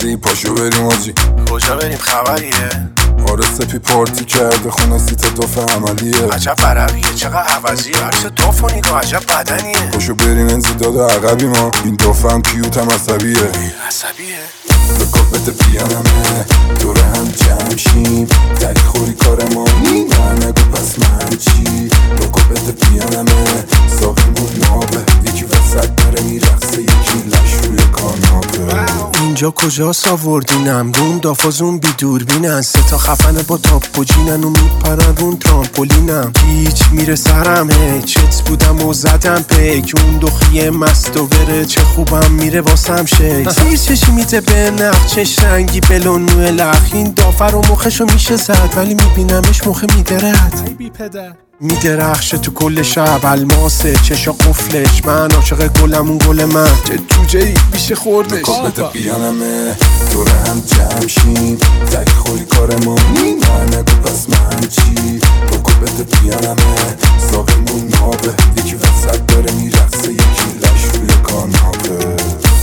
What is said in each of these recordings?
بازی پاشو بریم آجی. کجا بریم خبریه؟ آره سپی پارتی کرده خونه سیت دوف عملیه. عجب عربیه چقدر عوضیه، عکس دوف و نگاه عجب بدنیه. پاشو بریم انزداد عقبی ما، این دوف هم کیوت هم عصبیه. عصبیه؟ رکابت پیانمه دوره هم جمع شیم، تک خوری کار ما نه نگو پس من چی. رکابت پیانمه ساقیمون نابه، یکی وسط داره میرقصه یکی لش روی کاناپه. اینجا کجاست آوردینم؟ روم دافازون بی دوربینن، سه تا خفنه با تاپ و جینن و میپرن رون ترامپولینم. هیچ میره سرم چت بودم و زدم پیک، اون دخیه مست و بره چه خوبم میره واسم شیک. زیر چشی میده به نخ چش رنگی بلون موه لخ، این دافر و مخشو میشه زد ولی میبینمش مخ میدرد. ای بی پدر میدرخشه تو کل شب الماسه چشا قفلش، من عاشق گلم اون گل من چه جوجه ای میشه خوردش. رکابت پیانمه دوره هم جمع شیم، تک خوری کار ما نه نگو پس من چی. رکابت پیانمه ساقیمون نابه، یکی وسط داره میرقصه یکی لش روی کاناپه.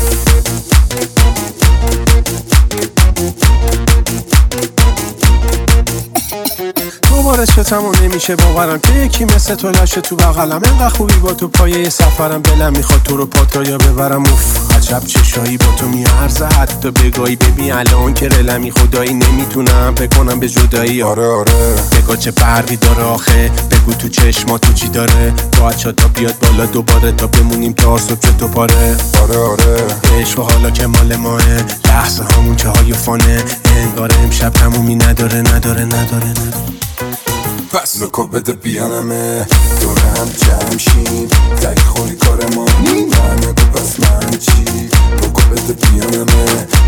دوباره چتمو نمیشه باورم که یکی مثل تو لشه تو بغلم، انقدر خوبی با تو پایه سفرم، دلم میخواد تو رو پاتایا ببرم. اوف عجب چشایی با تو میارزه، حتی بگاهی ببین الان که رلمی خدایی نمیتونم بکنم به جدایی. آره بگاه چه برقی داره آخه، بگو تو چشما تو چی داره، باید تا بیاد بالا دوباره تا بمونیم تا صبح تو پاره. آره عشق و حالا که مال ماه، لحظه هامون که های فانه، انگار امشب تمومی نداره. پس رکابت پیانمه دوره هم جمع شیم، تک خوری کار ما نه نگو پس من چی. رکابت پیانمه